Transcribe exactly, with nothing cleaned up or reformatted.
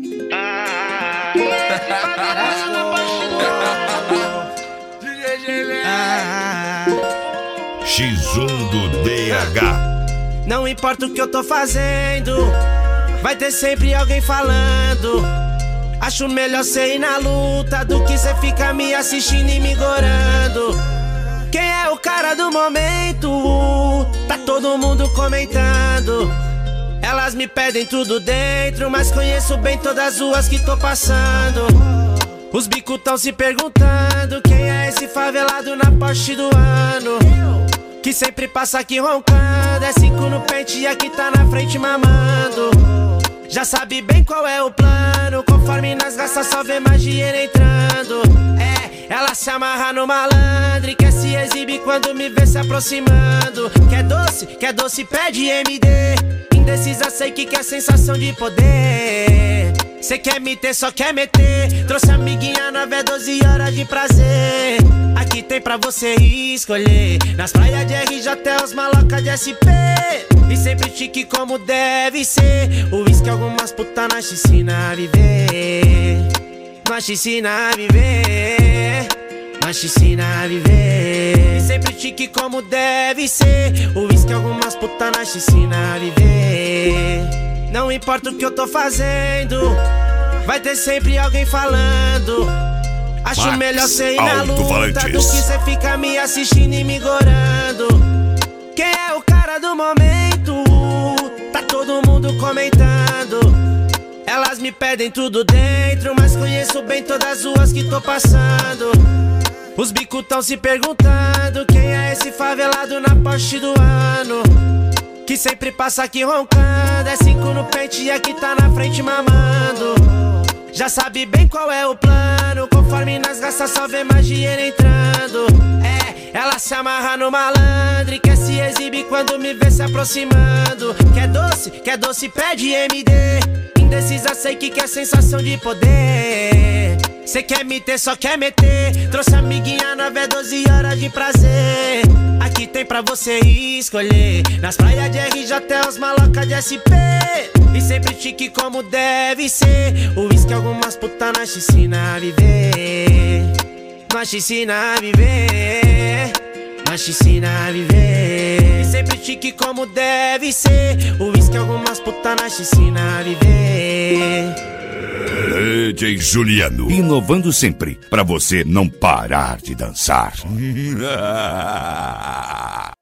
Ah, X um do D H. Não importa o que eu tô fazendo, vai ter sempre alguém falando. Acho melhor cê ir na luta do que cê ficar me assistindo e me gorando. Quem é o cara do momento? Tá todo mundo comentando. Elas me pedem tudo dentro, mas conheço bem todas as ruas que tô passando. Os bicos tão se perguntando quem é esse favelado na Porsche do ano, que sempre passa aqui roncando. É cinco no pente e aqui tá na frente mamando. Já sabe bem qual é o plano, conforme nas gastas só vê mais dinheiro entrando. É, ela se amarra no malandro e quer se exibir quando me vê se aproximando. Quer doce, quer doce, pede M D. Indecisa, sei que quer sensação de poder. Cê quer me ter, só quer meter. Trouxe amiguinha nove é doze horas de prazer. Aqui tem pra você escolher. Nas praias de R J é os malocas de S P. E sempre chique como deve ser. O uísque algumas putas na piscina a viver. Na piscina a viver. Na piscina a viver. E sempre chique como deve ser. O uísque algumas putas na piscina a viver. Não importa o que eu tô fazendo, vai ter sempre alguém falando. Acho Max melhor cê ir na luta do que Alto cê ficar me assistindo e me gorando. Quem é o cara do momento? Tá todo mundo comentando. Elas me pedem tudo dentro, mas conheço bem todas as ruas que tô passando. Os bicos tão se perguntando quem é esse favelado na Porsche do ano, que sempre passa aqui roncando. É cinco no pente e aqui tá na frente mamando. Já sabe bem qual é o plano, conforme nas gastas só vê mais dinheiro entrando. É, ela se amarra no malandro e quer se exibir quando me vê se aproximando. Quer doce, quer doce, pede M D. Indecisa, sei que quer sensação de poder. Cê quer me ter, só quer meter. Trouxe amiguinha nove é doze horas de prazer. Aqui tem pra você escolher. Nas praias de R J é os malocas de S P. E sempre chique como deve ser. O uísque algumas putas na piscina a viver. Na piscina a viver. Na piscina a viver. E sempre chique como deve ser. O uísque algumas putas na piscina a viver. D J Juliano, inovando sempre pra você não parar de dançar.